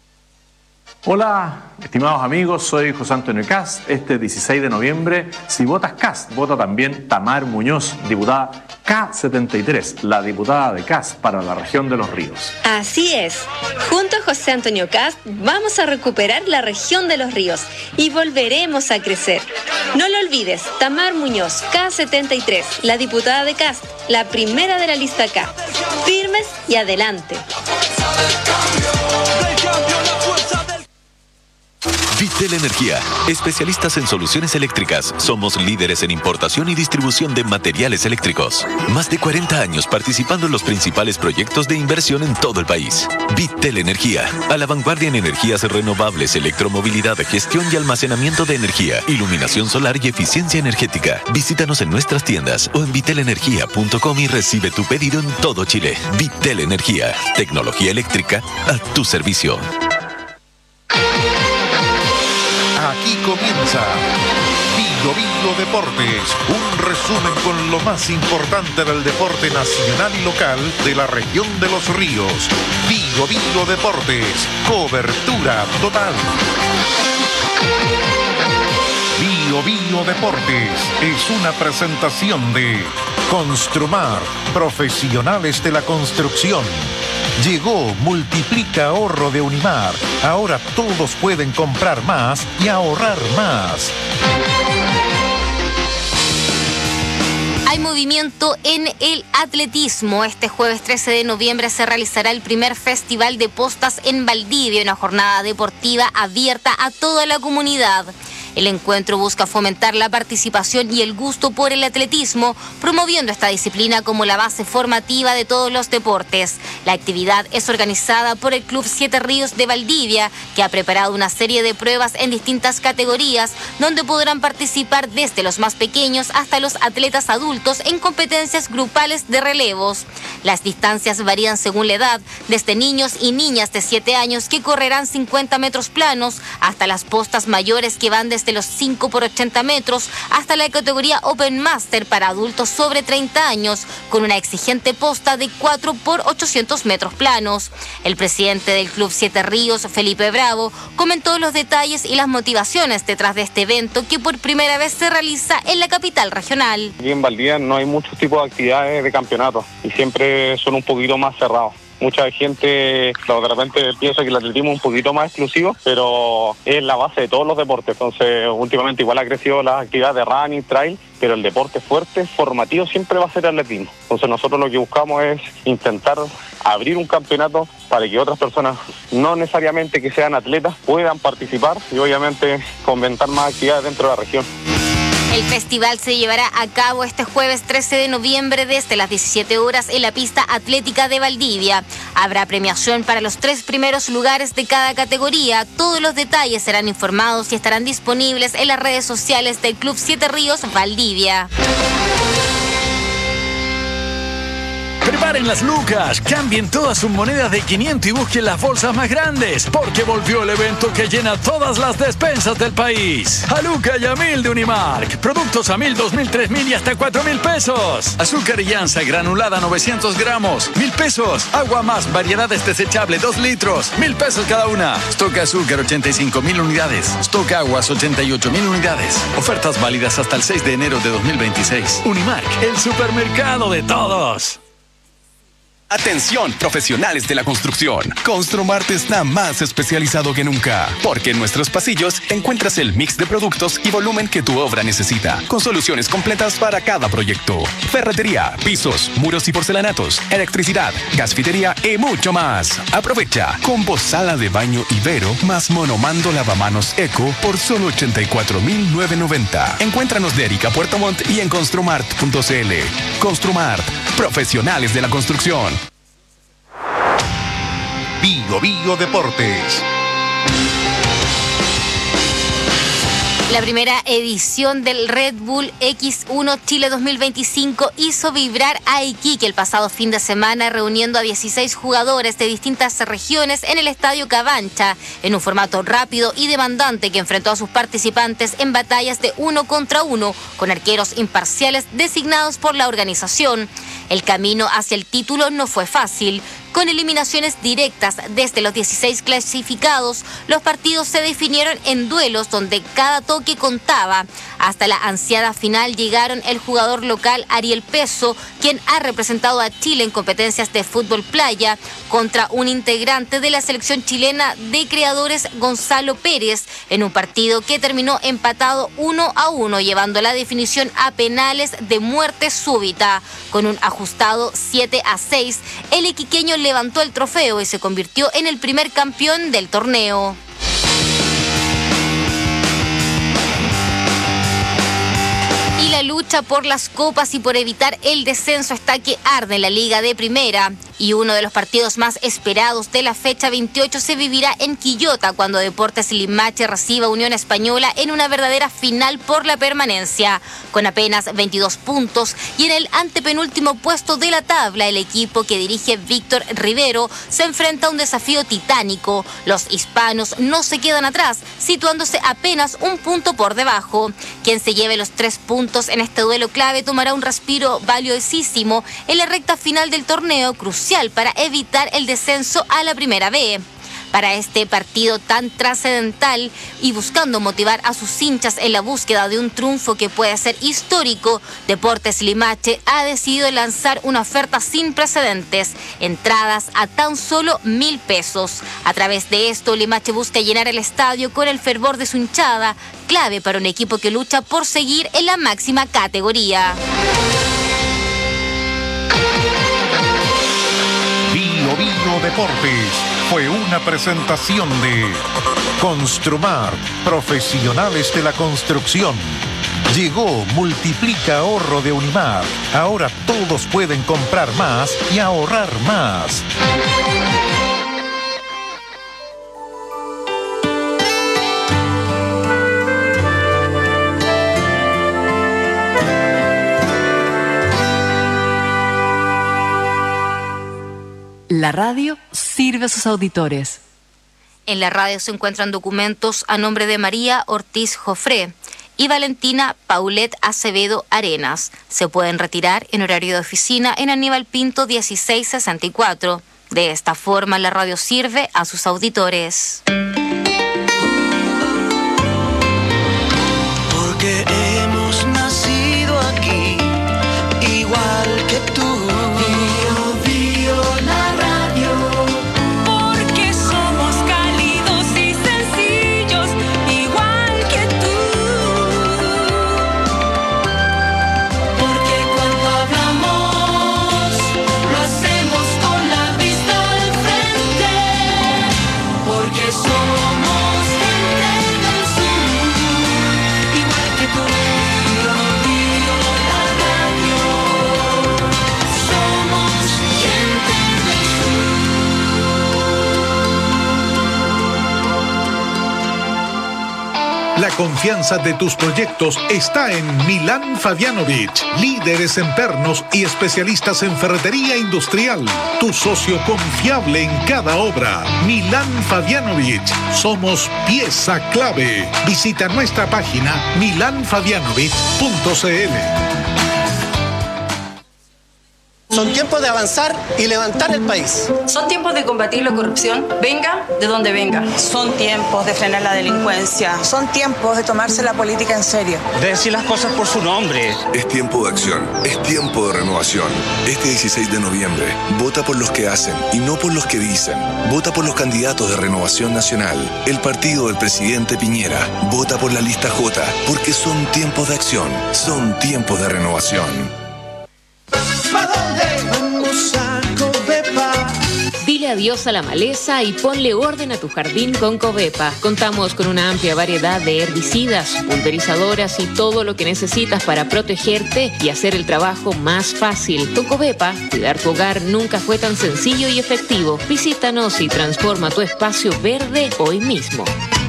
Hola, estimados amigos, soy José Antonio Cast. Este 16 de noviembre, si votas Cast, vota también Tamar Muñoz, diputada K73, la diputada de Cast para la región de Los Ríos. Así es. Junto a José Antonio Cast vamos a recuperar la región de Los Ríos y volveremos a crecer. No lo olvides, Tamar Muñoz, K73, la diputada de Cast, la primera de la lista K. Firmes y adelante. Vitel Energía, especialistas en soluciones eléctricas. Somos líderes en importación y distribución de materiales eléctricos. Más de 40 años participando en los principales proyectos de inversión en todo el país. Vitel Energía, a la vanguardia en energías renovables, electromovilidad, gestión y almacenamiento de energía, iluminación solar y eficiencia energética. Visítanos en nuestras tiendas o en vitelenergia.com y recibe tu pedido en todo Chile. Vitel Energía, tecnología eléctrica a tu servicio. Aquí comienza Vigo Deportes, un resumen con lo más importante del deporte nacional y local de la región de Los Ríos. Vigo Deportes, cobertura total. Vigo Deportes es una presentación de Construmar, profesionales de la construcción. Llegó Multiplica Ahorro de Unimar. Ahora todos pueden comprar más y ahorrar más. Hay movimiento en el atletismo. Este jueves 13 de noviembre se realizará el primer Festival de Postas en Valdivia, una jornada deportiva abierta a toda la comunidad. El encuentro busca fomentar la participación y el gusto por el atletismo, promoviendo esta disciplina como la base formativa de todos los deportes. La actividad es organizada por el Club Siete Ríos de Valdivia, que ha preparado una serie de pruebas en distintas categorías, donde podrán participar desde los más pequeños hasta los atletas adultos en competencias grupales de relevos. Las distancias varían según la edad, desde niños y niñas de 7 años que correrán 50 metros planos, hasta las postas mayores que van desde los 5 por 80 metros hasta la categoría Open Master para adultos sobre 30 años, con una exigente posta de 4 por 800 metros planos. El presidente del Club Siete Ríos, Felipe Bravo, comentó los detalles y las motivaciones detrás de este evento que por primera vez se realiza en la capital regional. Aquí en Valdivia no hay muchos tipos de actividades de campeonato y siempre son un poquito más cerrados. Mucha gente de repente piensa que el atletismo es un poquito más exclusivo, pero es la base de todos los deportes. Entonces, últimamente igual ha crecido la actividad de running, trail, pero el deporte fuerte, formativo, siempre va a ser el atletismo. Entonces, nosotros lo que buscamos es intentar abrir un campeonato para que otras personas, no necesariamente que sean atletas, puedan participar y obviamente fomentar más actividades dentro de la región. El festival se llevará a cabo este jueves 13 de noviembre desde las 17 horas en la pista atlética de Valdivia. Habrá premiación para los 3 primeros lugares de cada categoría. Todos los detalles serán informados y estarán disponibles en las redes sociales del Club Siete Ríos Valdivia. Preparen las lucas, cambien todas sus monedas de 500 y busquen las bolsas más grandes, porque volvió el evento que llena todas las despensas del país. A Luca y a 1000 de Unimark. Productos a 1000, 2000, 3000 y hasta 4000 pesos. Azúcar Llanza granulada 900 gramos, 1000 pesos. Agua más, variedades desechables 2 litros, 1000 pesos cada una. Stock azúcar 85.000 unidades. Stock aguas 88.000 unidades. Ofertas válidas hasta el 6 de enero de 2026. Unimark, el supermercado de todos. Atención, profesionales de la construcción. Construmart está más especializado que nunca, porque en nuestros pasillos encuentras el mix de productos y volumen que tu obra necesita, con soluciones completas para cada proyecto. Ferretería, pisos, muros y porcelanatos, electricidad, gasfitería y mucho más. Aprovecha combo sala de baño Ibero más monomando lavamanos Eco por solo 84.990. Encuéntranos de Erika Puerto Montt y en construmart.cl. Construmart, profesionales de la construcción. Vigo Deportes. La primera edición del Red Bull X1 Chile 2025 hizo vibrar a Iquique el pasado fin de semana, reuniendo a 16 jugadores de distintas regiones en el Estadio Cabancha, en un formato rápido y demandante que enfrentó a sus participantes en batallas de 1 contra 1, con arqueros imparciales designados por la organización. El camino hacia el título no fue fácil. Con eliminaciones directas desde los 16 clasificados, los partidos se definieron en duelos donde cada toque contaba. Hasta la ansiada final llegaron el jugador local Ariel Peso, quien ha representado a Chile en competencias de fútbol playa, contra un integrante de la selección chilena de creadores, Gonzalo Pérez, en un partido que terminó empatado 1-1, llevando la definición a penales de muerte súbita. Con un ajustado 7-6, el iquiqueño levantó el trofeo y se convirtió en el primer campeón del torneo. lucha por las copas y por evitar el descenso está que arde en la Liga de Primera. Y uno de los partidos más esperados de la fecha 28 se vivirá en Quillota cuando Deportes Limache reciba a Unión Española en una verdadera final por la permanencia. Con apenas 22 puntos y en el antepenúltimo puesto de la tabla, el equipo que dirige Víctor Rivero se enfrenta a un desafío titánico. Los hispanos no se quedan atrás, situándose apenas un punto por debajo. Quien se lleve los 3 puntos en este duelo clave tomará un respiro valiosísimo en la recta final del torneo, crucial para evitar el descenso a la Primera B. Para este partido tan trascendental y buscando motivar a sus hinchas en la búsqueda de un triunfo que puede ser histórico, Deportes Limache ha decidido lanzar una oferta sin precedentes, entradas a tan solo 1.000 pesos. A través de esto, Limache busca llenar el estadio con el fervor de su hinchada, clave para un equipo que lucha por seguir en la máxima categoría. Bio Deportes fue una presentación de Construmar, profesionales de la construcción. Llegó Multiplica Ahorro de Unimar. Ahora todos pueden comprar más y ahorrar más. La radio sirve a sus auditores. En la radio se encuentran documentos a nombre de María Ortiz Jofré y Valentina Paulette Acevedo Arenas. Se pueden retirar en horario de oficina en Aníbal Pinto 1664. De esta forma, la radio sirve a sus auditores. Porque hemos nacido aquí, igual que tú. La confianza de tus proyectos está en Milán Fabianovich, líderes en pernos y especialistas en ferretería industrial. Tu socio confiable en cada obra. Milán Fabianovich, somos pieza clave. Visita nuestra página milanfabianovich.cl. Son tiempos de avanzar y levantar el país. Son tiempos de combatir la corrupción, venga de donde venga. Son tiempos de frenar la delincuencia. Son tiempos de tomarse la política en serio. De decir las cosas por su nombre. Es tiempo de acción, es tiempo de renovación. Este 16 de noviembre, vota por los que hacen y no por los que dicen. Vota por los candidatos de Renovación Nacional, el partido del presidente Piñera. Vota por la lista J, porque son tiempos de acción, son tiempos de renovación. ¿Pa' dónde vamos a Covepa? Dile adiós a la maleza y ponle orden a tu jardín con Covepa. Contamos con una amplia variedad de herbicidas, pulverizadoras y todo lo que necesitas para protegerte y hacer el trabajo más fácil. Con Covepa, cuidar tu hogar nunca fue tan sencillo y efectivo. Visítanos y transforma tu espacio verde hoy mismo.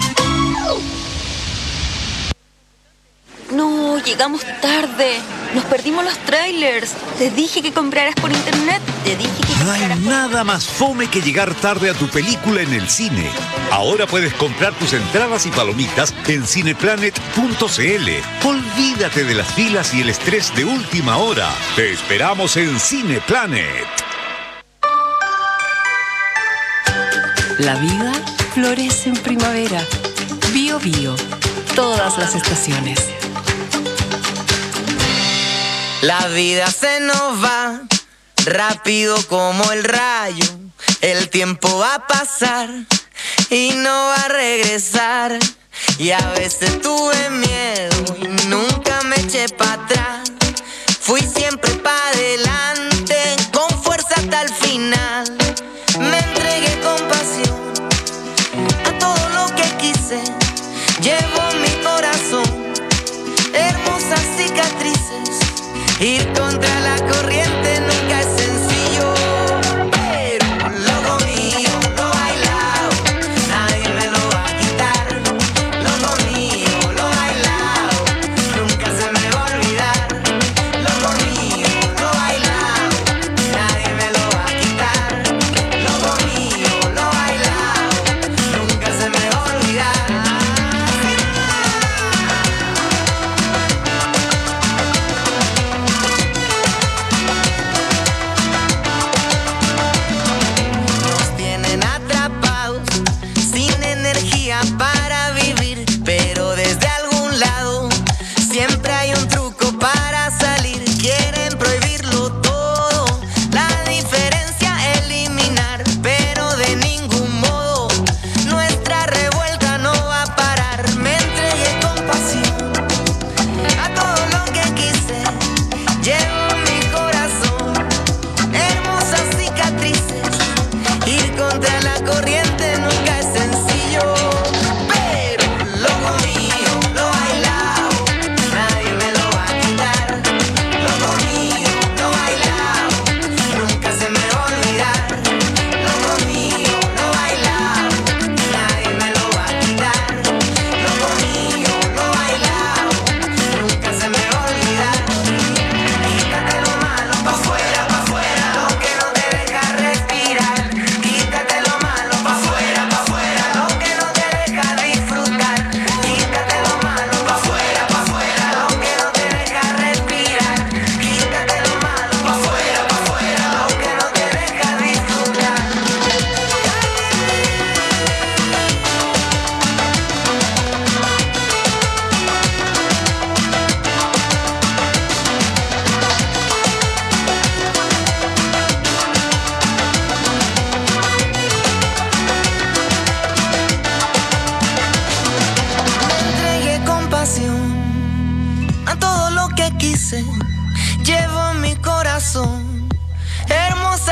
No, llegamos tarde. Nos perdimos los trailers. Te dije que compraras por internet. No hay nada más fome que llegar tarde a tu película en el cine. Ahora puedes comprar tus entradas y palomitas en cineplanet.cl. Olvídate de las filas y el estrés de última hora. Te esperamos en Cineplanet. La vida florece en primavera. Bio Bio. Todas las estaciones. La vida se nos va rápido como el rayo. El tiempo va a pasar y no va a regresar. Y a veces tuve miedo y nunca me eché para atrás. Fui siempre para adelante, con fuerza hasta el final. Me entregué con pasión a todo lo que quise. Llevo en mi corazón hermosas cicatrices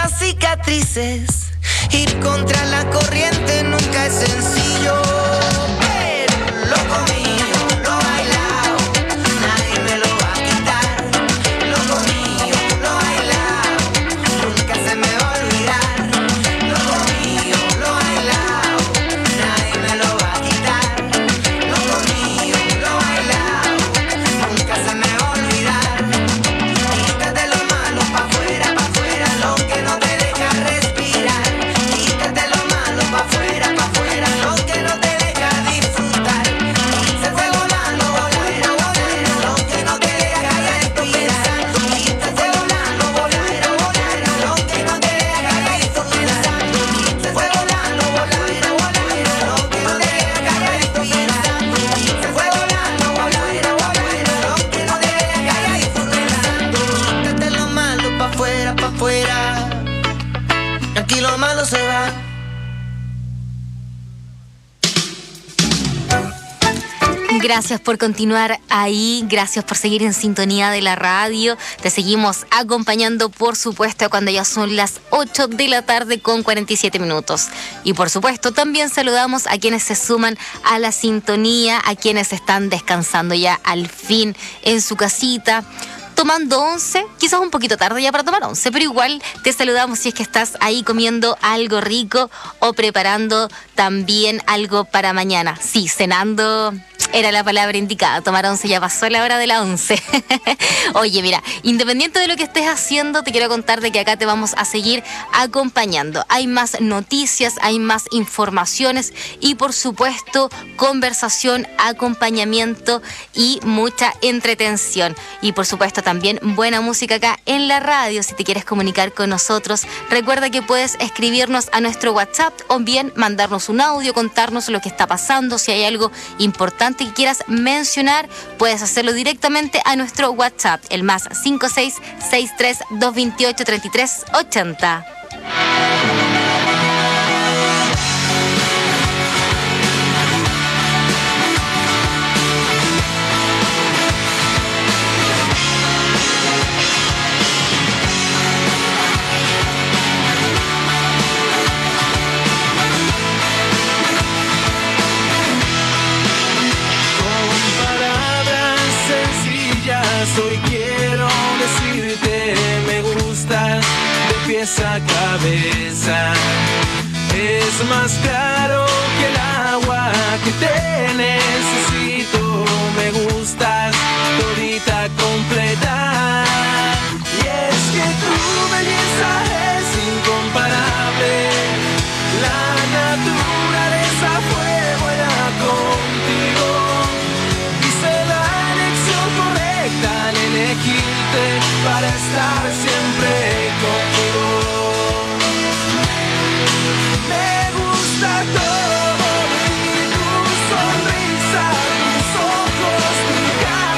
tantas cicatrices. Ir contra la corriente nunca es sencillo, pero loco mío, lo bailao, nadie me lo va a quitar. Loco mío, lo bailao, nunca se me va a olvidar. Loco mío, lo bailao, nadie me lo va a quitar. Loco mío, lo bailao, nunca se me va a olvidar. Quítate lo malo pa' afuera, lo que no te deja respirar. Quítate lo malo pa' afuera, lo que no te deja disfrutar. Se fue volando pa' afuera, lo que no te deja respirar. Se fue volando pa' afuera, lo que no te deja disfrutar. Se fue volando pa' afuera, lo que no te deja respirar. Se fue volando pa' afuera, lo que no te deja disfrutar. Quítate lo malo pa' afuera, aquí lo malo se va. Gracias por continuar ahí, gracias por seguir en sintonía de la radio. Te seguimos acompañando, por supuesto, cuando ya son las 8 de la tarde con 47 minutos. Y por supuesto, también saludamos a quienes se suman a la sintonía, a quienes están descansando ya al fin en su casita, tomando once, quizás un poquito tarde ya para tomar once, pero igual te saludamos si es que estás ahí comiendo algo rico o preparando también algo para mañana. Sí, cenando era la palabra indicada. Tomar once, ya pasó la hora de la 11. Oye, mira, independiente de lo que estés haciendo, te quiero contar de que acá te vamos a seguir acompañando. Hay más noticias, hay más informaciones y, por supuesto, conversación, acompañamiento y mucha entretención. Y, por supuesto, también buena música acá en la radio. Si te quieres comunicar con nosotros, recuerda que puedes escribirnos a nuestro WhatsApp o bien mandarnos un audio, contarnos lo que está pasando. Si hay algo importante que quieras mencionar, puedes hacerlo directamente a nuestro WhatsApp, el más 5663-228-3380. Hoy quiero decirte, me gustas de pies a cabeza. Es más claro que el agua que te necesito. Me gustas todita completa. Y es que tu belleza es incomparable. La naturaleza fue buena contigo. Al elegirte para estar siempre contigo. Me gusta todo de ti, tu sonrisa, tus ojos, tu cara.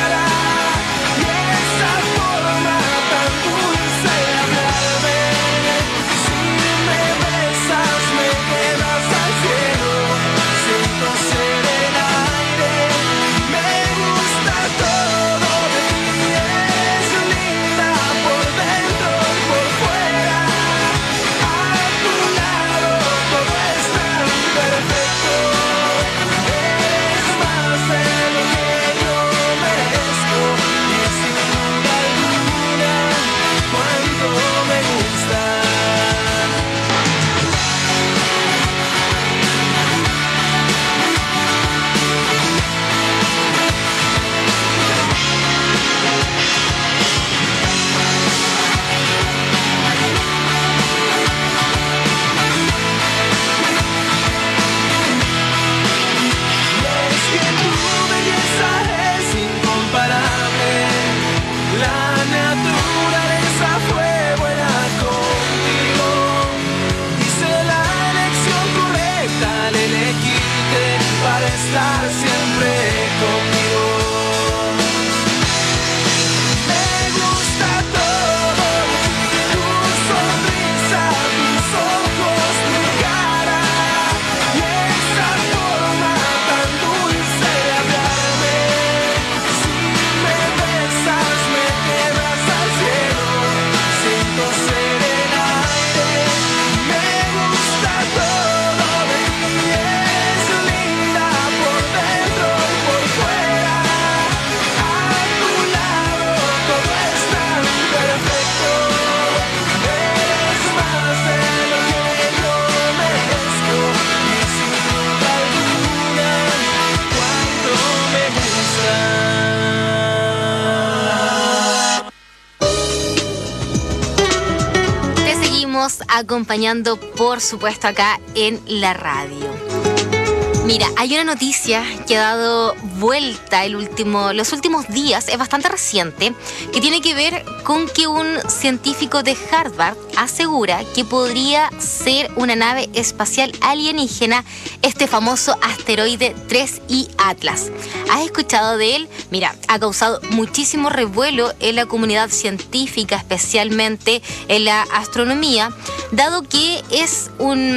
seguimos acompañando, por supuesto, acá en la radio. Mira, hay una noticia que ha dado vuelta los últimos días, es bastante reciente, que tiene que ver con que un científico de Harvard asegura que podría ser una nave espacial alienígena, este famoso asteroide 3I Atlas. ¿Has escuchado de él? Mira, ha causado muchísimo revuelo en la comunidad científica, especialmente en la astronomía, dado que es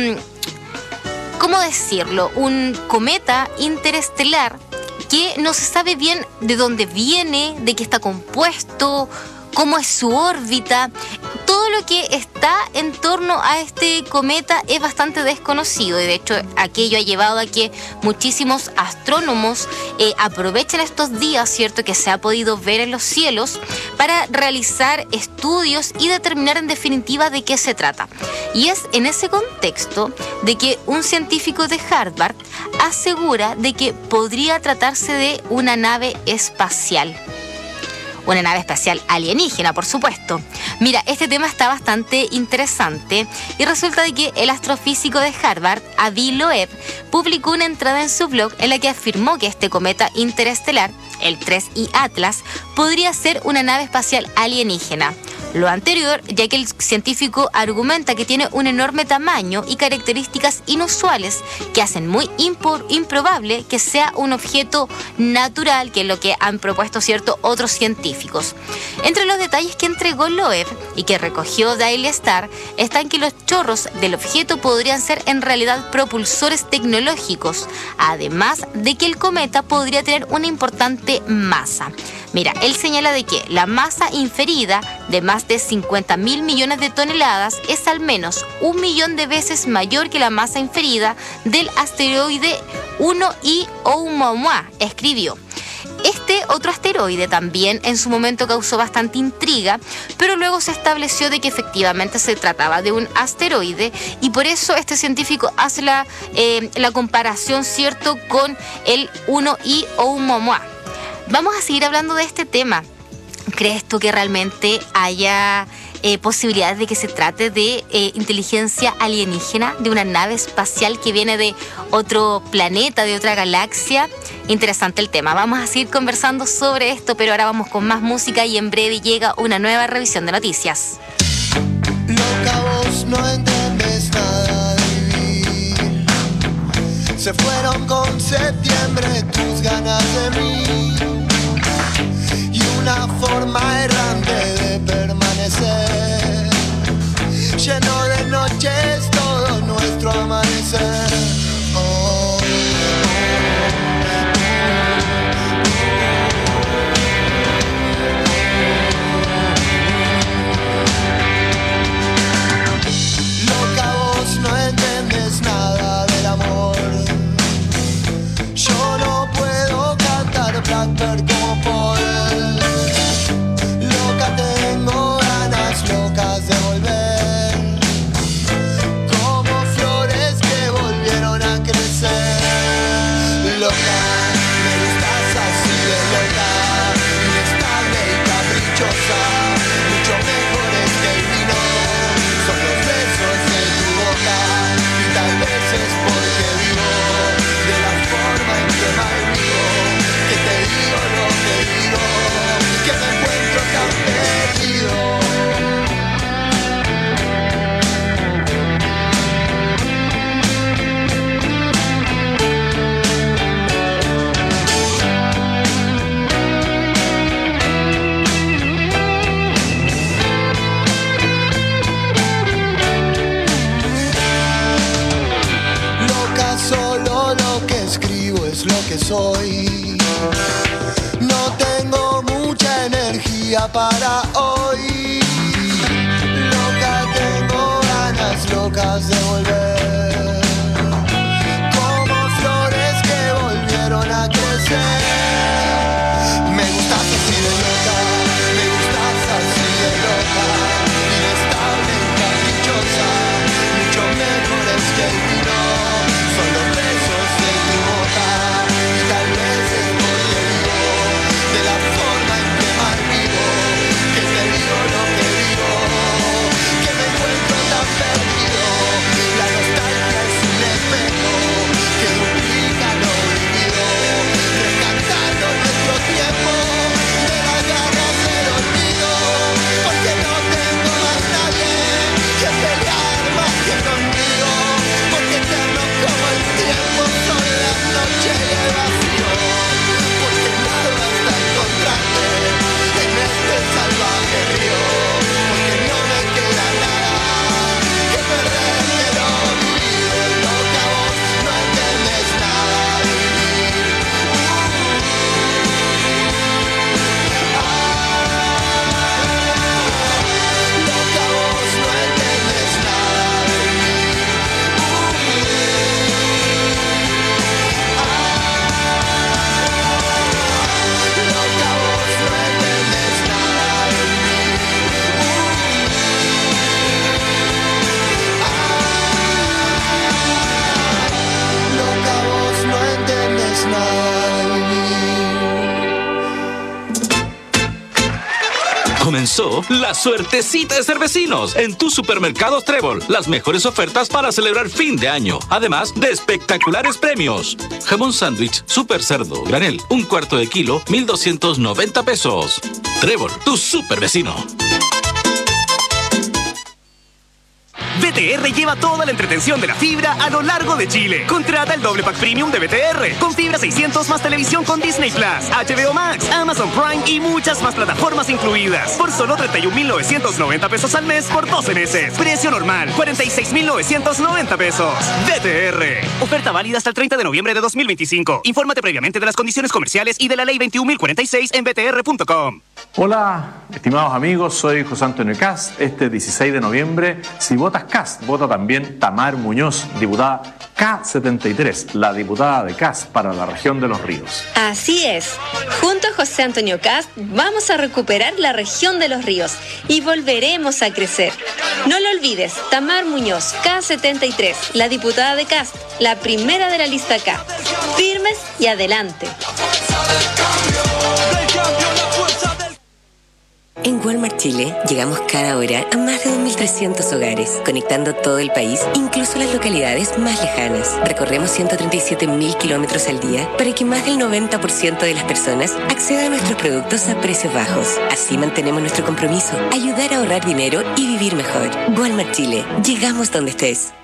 ¿cómo decirlo? Un cometa interestelar que no se sabe bien de dónde viene, de qué está compuesto, cómo es su órbita. Todo lo que está en torno a este cometa es bastante desconocido y de hecho aquello ha llevado a que muchísimos astrónomos aprovechen estos días, ¿cierto?, que se ha podido ver en los cielos para realizar estudios y determinar en definitiva de qué se trata. Y es en ese contexto de que un científico de Harvard asegura de que podría tratarse de una nave espacial. Una nave espacial alienígena, por supuesto. Mira, este tema está bastante interesante y resulta de que el astrofísico de Harvard, Avi Loeb, publicó una entrada en su blog en la que afirmó que este cometa interestelar, el 3I Atlas, podría ser una nave espacial alienígena. Lo anterior, ya que el científico argumenta que tiene un enorme tamaño y características inusuales que hacen muy improbable que sea un objeto natural, que es lo que han propuesto otros científicos. Entre los detalles que entregó Loeb y que recogió Daily Star están que los chorros del objeto podrían ser en realidad propulsores tecnológicos, además de que el cometa podría tener una importante masa. Mira, él señala de que la masa inferida de más de 50.000 millones de toneladas es al menos 1 millón de veces mayor que la masa inferida del asteroide 1I Oumuamua, escribió. Este otro asteroide también en su momento causó bastante intriga, pero luego se estableció de que efectivamente se trataba de un asteroide y por eso este científico hace la comparación, ¿cierto?, con el 1I Oumuamua. Vamos a seguir hablando de este tema. ¿Crees tú que realmente haya posibilidades de que se trate de inteligencia alienígena, de una nave espacial que viene de otro planeta, de otra galaxia? Interesante el tema. Vamos a seguir conversando sobre esto, pero ahora vamos con más música y en breve llega una nueva revisión de noticias. Loca, vos no entendés nada de vivir. Se fueron con septiembre tus ganas de mí y una forma errante de permanecer, lleno de noches todo nuestro amanecer. Loca, vos no entendés nada del amor. Yo no puedo cantar Blackbird como Paul. Loca, tengo ganas locas de volver, como flores que volvieron a crecer. Loca, me gustas así de loca, inestable y caprichosa, mucho mejores que el vino, son los besos de tu boca, y tal vez es porque vivo de la forma en que malvivo, que te digo lo que digo, que me encuentro tan perdido. Loca, solo lo que escribo es lo que soy. No tengo mucha energía para hoy. Loca, tengo ganas locas de volver, como flores que volvieron a crecer. Me gustas así de loca, me gustas así de loca, inestable y caprichosa, mucho mejores que el vino, son los besos de tu boca, y tal vez es porque vivo de la forma en que mal vivo, que te digo lo que digo, que me encuentro tan comenzó la suertecita de Cervecinos en tus supermercados Trébol. Las mejores ofertas para celebrar fin de año, además de espectaculares premios. Jamón sándwich super cerdo granel, 1/4 de kilo, 1,290 pesos. Trébol, tu super vecino. BTR lleva toda la entretención de la fibra a lo largo de Chile. Contrata el doble pack premium de BTR con fibra 600 más televisión con Disney Plus, HBO Max, Amazon Prime y muchas más plataformas incluidas. Por solo 31,990 pesos al mes por 12 meses. Precio normal, 46,990 pesos. BTR. Oferta válida hasta el 30 de noviembre de 2025. Infórmate previamente de las condiciones comerciales y de la ley 21.046 en btr.com. Hola, estimados amigos, soy José Antonio Cast. Este 16 de noviembre, si votas Cast, vota también Tamar Muñoz, diputada K73, la diputada de Cast para la región de Los Ríos. Así es. Junto a José Antonio Cast vamos a recuperar la región de Los Ríos y volveremos a crecer. No lo olvides, Tamar Muñoz, K73, la diputada de Cast, la primera de la lista K. Firmes y adelante. En Walmart Chile llegamos cada hora a más de 2.300 hogares, conectando todo el país, incluso las localidades más lejanas. Recorremos 137.000 kilómetros al día para que más del 90% de las personas accedan a nuestros productos a precios bajos. Así mantenemos nuestro compromiso, ayudar a ahorrar dinero y vivir mejor. Walmart Chile, llegamos donde estés.